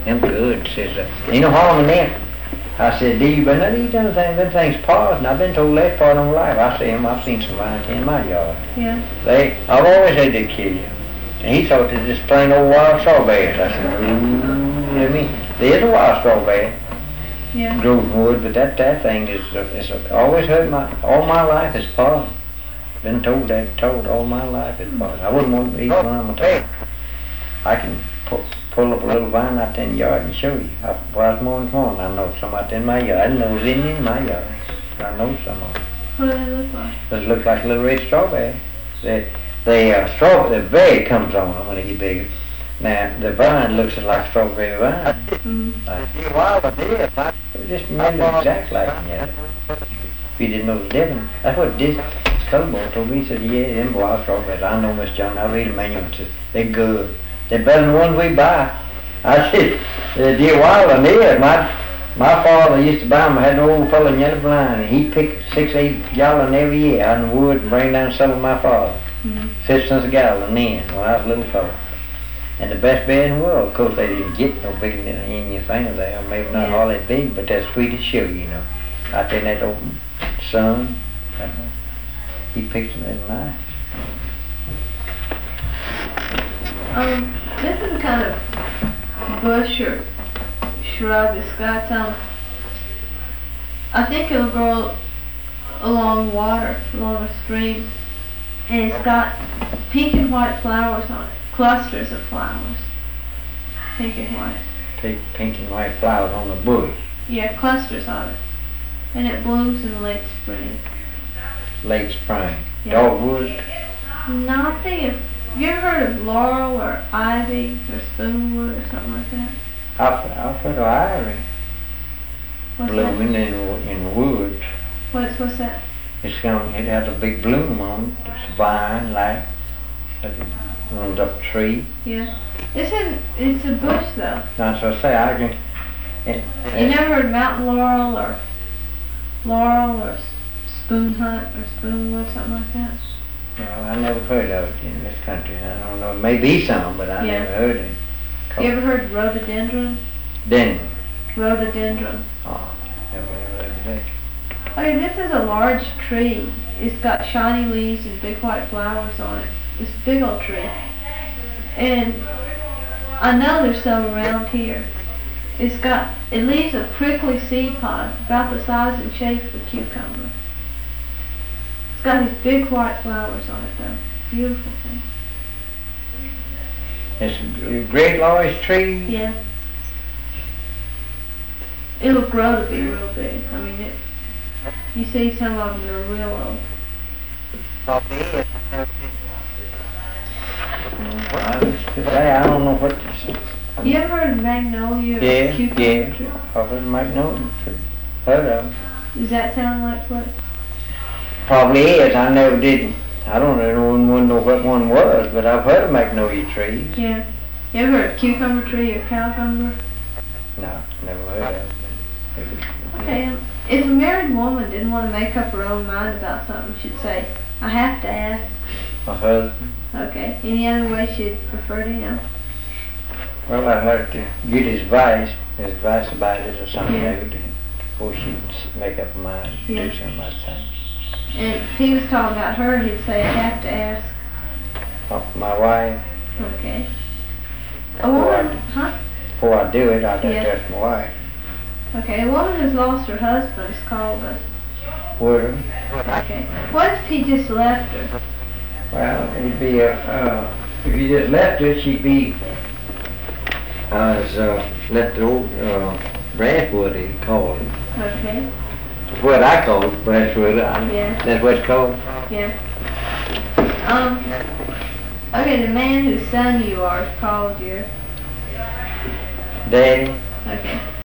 them good. Says, ain't no harm in them. I said, do you better not eat anything? Them things paused, and I've been told that part of my life. I've seen some vines in my yard. Yeah. I've always had to kill you. And he thought they just plain old wild strawberries. I said, ooh, you know what I mean? There's a wild strawberry. Yeah. Grows wood, but that thing is always hurt all my life is paused. Been told all my life is paused. I wouldn't want to eat one of them at all. I can pull up a little vine out there in the yard and show you. I was more than one. I know some out there in my yard. I didn't know it was any in my yard. I know some of them. What do they look like? They look like a little red strawberry. The berry comes on them when they get bigger. Now, the vine looks like a strawberry vine. It just made it exact like it. If you didn't know the difference. That's what this color boy told me. He said, yeah, them wild strawberries. I know, Miss John. I read the manual and said, they're good. They're better than the ones we buy. I said, they're wild and they're. My father used to buy them. I had an old fellow in Yellow Blind, and he'd pick 6-8 gallon every year out in the wood and bring down some of my father. 50 cents a gallon then, when I was a little fellow. And the best berry in the world. Of course, they didn't get no bigger than in your finger there. Maybe not all that big, but that's sweet as sugar, you know. Out there in that old sun, he picked them that nice. This is a kind of bush or shrub. It's got I think it'll grow along water, along a stream, and it's got pink and white flowers on it, clusters of flowers, pink and white. Pink and white flowers on the bush. Yeah, clusters of it, and it blooms in late spring. Late spring. Yeah. Dogwood. Nothing. Have you ever heard of laurel or ivy or spoonwood or something like that? I've heard of ivy What's blooming that? in the woods. What's that? It has a big bloom on it. It's a vine like it runs up a tree. Yeah. It's a bush though. That's what I say. You never heard mountain laurel or spoon hunt or spoonwood, something like that? No, I never heard of it in this country. I don't know. Maybe some, but I never heard it. You ever heard rhododendron? Denver. Rhododendron. Oh, never heard of that. Okay, this is a large tree. It's got shiny leaves and big white flowers on it. It's a big old tree. And I know there's some around here. It leaves a prickly seed pod about the size and shape of a cucumber. It's got these big white flowers on it though. Beautiful thing. It's a great large tree. Yeah. It'll grow to be real big. I mean, you see some of them that are real old. I don't know what to say. You ever heard of magnolia or cucumber tree? I've heard magnolia tree. Heard of them. Does that sound like what? Probably is. I never did. I don't know what one was, but I've heard of magnolia trees. Yeah. You ever heard of cucumber tree or cowcumber? No, never heard of it. Okay. If a married woman didn't want to make up her own mind about something, she'd say, I have to ask. My husband. Okay. Any other way she'd prefer to him? Well, I'd like to get his advice about it or something Yeah. maybe before she'd make up her mind to do something like that. And if he was talking about her, he'd say, I have to ask. My wife. Okay. A woman, Before I do it, I'd have Yeah. to ask my wife. Okay, a woman who's lost her husband is called a... Would Okay. What if he just left her? Well, it'd be if you just left her, she'd be left the old brasswood, he called it. Okay. What I call it, brasswood. Yeah. That's what it's called. Yeah. Okay, the man whose son you are is called your... Daddy. Okay.